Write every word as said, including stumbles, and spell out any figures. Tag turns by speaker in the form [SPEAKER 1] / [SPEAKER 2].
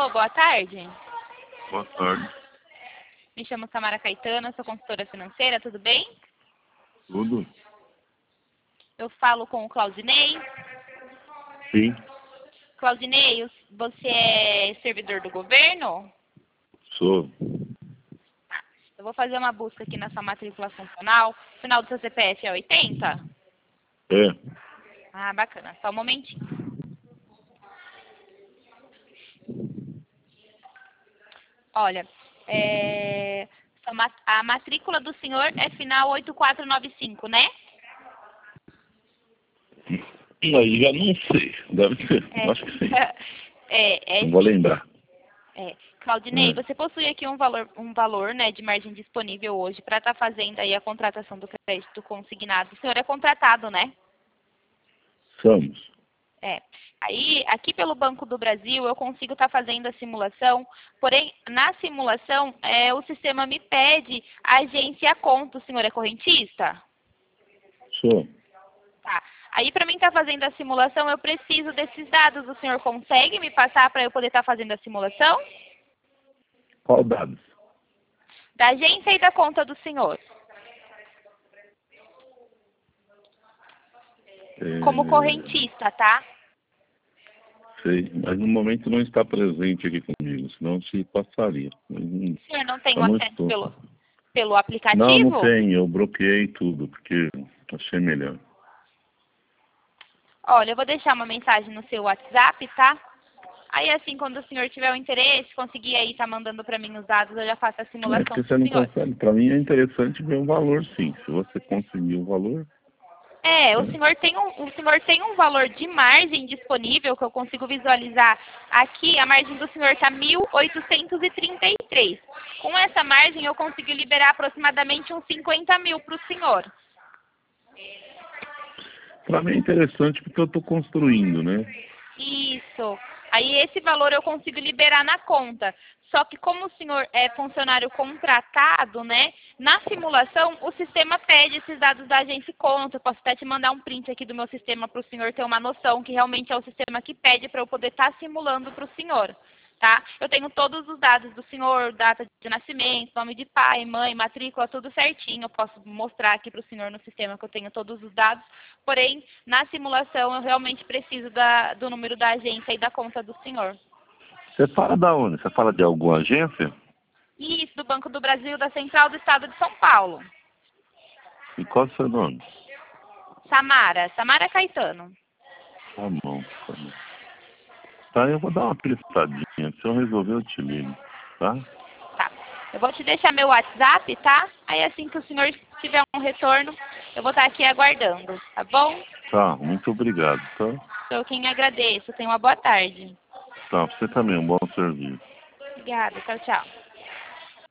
[SPEAKER 1] Alô, boa tarde.
[SPEAKER 2] Boa tarde.
[SPEAKER 1] Me chamo Samara Caetano, sou consultora financeira, tudo bem?
[SPEAKER 2] Tudo?
[SPEAKER 1] Eu falo com o Claudinei.
[SPEAKER 2] Sim.
[SPEAKER 1] Claudinei, você é servidor do governo?
[SPEAKER 2] Sou.
[SPEAKER 1] Eu vou fazer uma busca aqui na sua matrícula funcional. O final do seu C P F é oitenta?
[SPEAKER 2] É.
[SPEAKER 1] Ah, bacana. Só um momentinho. Olha, é, a matrícula do senhor é final oito quatro nove cinco, né?
[SPEAKER 2] Aí já não sei. Deve ser.
[SPEAKER 1] É,
[SPEAKER 2] Acho que sim.
[SPEAKER 1] é, é
[SPEAKER 2] Não vou
[SPEAKER 1] sim.
[SPEAKER 2] lembrar.
[SPEAKER 1] É. Claudinei,
[SPEAKER 2] É.
[SPEAKER 1] você possui aqui um valor, um valor, né, de margem disponível hoje para estar fazendo aí a contratação do crédito consignado. O senhor é contratado, né?
[SPEAKER 2] Somos.
[SPEAKER 1] É. Aí, aqui pelo Banco do Brasil, eu consigo estar fazendo a simulação, porém, na simulação, é, o sistema me pede a agência e a conta. O senhor é correntista?
[SPEAKER 2] Sou.
[SPEAKER 1] Tá. Aí, para mim estar fazendo a simulação, eu preciso desses dados. O senhor consegue me passar para eu poder estar fazendo a simulação?
[SPEAKER 2] Qual dados?
[SPEAKER 1] Da agência e da conta do senhor.
[SPEAKER 2] É...
[SPEAKER 1] Como correntista, tá?
[SPEAKER 2] Sei. Mas no momento não está presente aqui comigo, senão se passaria. Mas não,
[SPEAKER 1] O senhor não tem
[SPEAKER 2] eu
[SPEAKER 1] o
[SPEAKER 2] não
[SPEAKER 1] acesso
[SPEAKER 2] estou.
[SPEAKER 1] pelo, pelo
[SPEAKER 2] Não, não
[SPEAKER 1] aplicativo?
[SPEAKER 2] tenho. Eu bloqueei tudo, porque achei melhor.
[SPEAKER 1] Olha, eu vou deixar uma mensagem no seu WhatsApp, tá? Aí, assim, quando o senhor tiver o interesse, conseguir aí estar mandando para mim os dados, eu já faço a
[SPEAKER 2] É
[SPEAKER 1] simulação
[SPEAKER 2] porque
[SPEAKER 1] para
[SPEAKER 2] você
[SPEAKER 1] o
[SPEAKER 2] não
[SPEAKER 1] senhor.
[SPEAKER 2] consegue. Para mim é interessante ver o valor, sim. Se você conseguir o valor,
[SPEAKER 1] É, o
[SPEAKER 2] né?
[SPEAKER 1] senhor tem um, o senhor tem um valor de margem disponível que eu consigo visualizar aqui. A margem do senhor está mil oitocentos e trinta e três. Com essa margem, eu consigo liberar aproximadamente uns cinquenta mil para o senhor.
[SPEAKER 2] Para mim é interessante porque eu estou construindo, né?
[SPEAKER 1] Isso. Aí esse valor eu consigo liberar na conta. Só que como o senhor é funcionário contratado, né? Na simulação, o sistema pede esses dados da agência e conta. Eu posso até te mandar um print aqui do meu sistema para o senhor ter uma noção que realmente é o sistema que pede para eu poder estar simulando para o senhor. Tá? Eu tenho todos os dados do senhor, data de nascimento, nome de pai, mãe, matrícula, tudo certinho. Eu posso mostrar aqui para o senhor no sistema que eu tenho todos os dados. Porém, na simulação, eu realmente preciso da, do número da agência e da conta do senhor.
[SPEAKER 2] Você fala da onde? Você fala de alguma agência?
[SPEAKER 1] Isso, do Banco do Brasil, da Central do Estado de São Paulo.
[SPEAKER 2] E qual é o seu nome?
[SPEAKER 1] Samara, Samara Caetano.
[SPEAKER 2] Tá bom, tá bom. Tá, eu vou dar uma prestadinha. Se eu resolver, eu te ligo, tá?
[SPEAKER 1] Tá. Eu vou te deixar meu WhatsApp, tá? Aí assim que o senhor tiver um retorno, eu vou estar aqui aguardando, tá bom?
[SPEAKER 2] Tá, muito obrigado, tá?
[SPEAKER 1] Sou quem agradeço. Tenha uma boa tarde.
[SPEAKER 2] Tá, você também, um bom serviço.
[SPEAKER 1] Obrigada. Tchau, tchau.